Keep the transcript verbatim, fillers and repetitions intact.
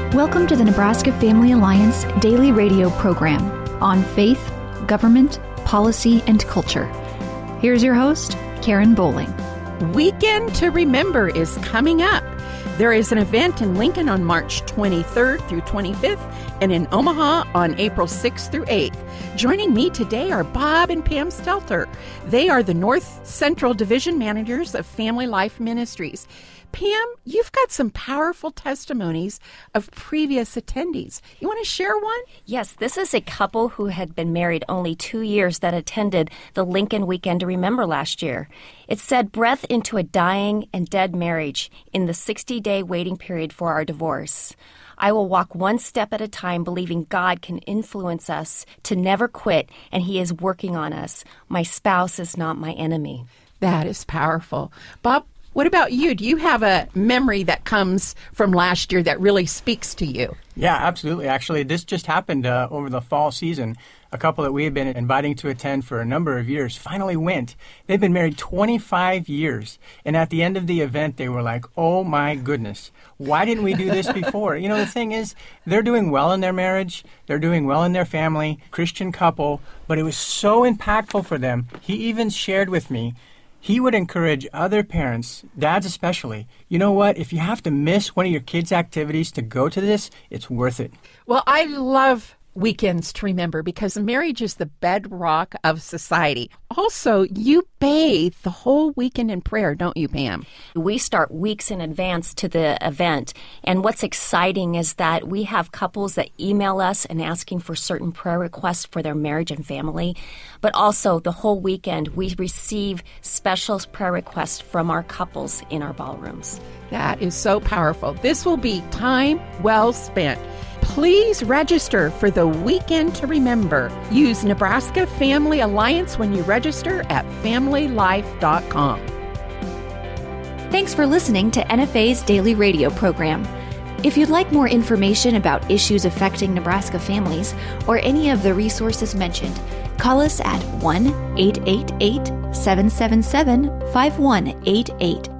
Welcome to the Nebraska Family Alliance daily radio program on faith, government, policy, and culture. Here's your host, Karen Bowling. Weekend to Remember is coming up. There is an event in Lincoln on March twenty-third through twenty-fifth and in Omaha on April sixth through eighth. Joining me today are Bob and Pam Stelter. They are the North Central Division Managers of Family Life Ministries. Pam, you've got some powerful testimonies of previous attendees. You want to share one? Yes, this is a couple who had been married only two years that attended the Lincoln Weekend to Remember last year. It said breath into a dying and dead marriage in the sixty-day waiting period for our divorce. I will walk one step at a time, believing God can influence us to never quit, and He is working on us. My spouse is not my enemy. That is powerful. Bob, what about you? Do you have a memory that comes from last year that really speaks to you? Yeah, absolutely. Actually, this just happened uh, over the fall season. A couple that we had been inviting to attend for a number of years finally went. They've been married twenty-five years. And at the end of the event, they were like, oh, my goodness, why didn't we do this before? You know, the thing is, they're doing well in their marriage. They're doing well in their family, Christian couple. But it was so impactful for them. He even shared with me, he would encourage other parents, dads especially, you know what, if you have to miss one of your kids' activities to go to this, it's worth it. Well, I love weekends to remember because marriage is the bedrock of society. Also, you bathe the whole weekend in prayer, don't you, Pam? We start weeks in advance to the event, and what's exciting is that we have couples that email us and asking for certain prayer requests for their marriage and family, but also the whole weekend we receive special prayer requests from our couples in our ballrooms. That is so powerful. This will be time well spent. Please register for the Weekend to Remember. Use Nebraska Family Alliance when you register at family life dot com. Thanks for listening to N F A's daily radio program. If you'd like more information about issues affecting Nebraska families or any of the resources mentioned, call us at one eight eight eight, seven seven seven, five one eight eight.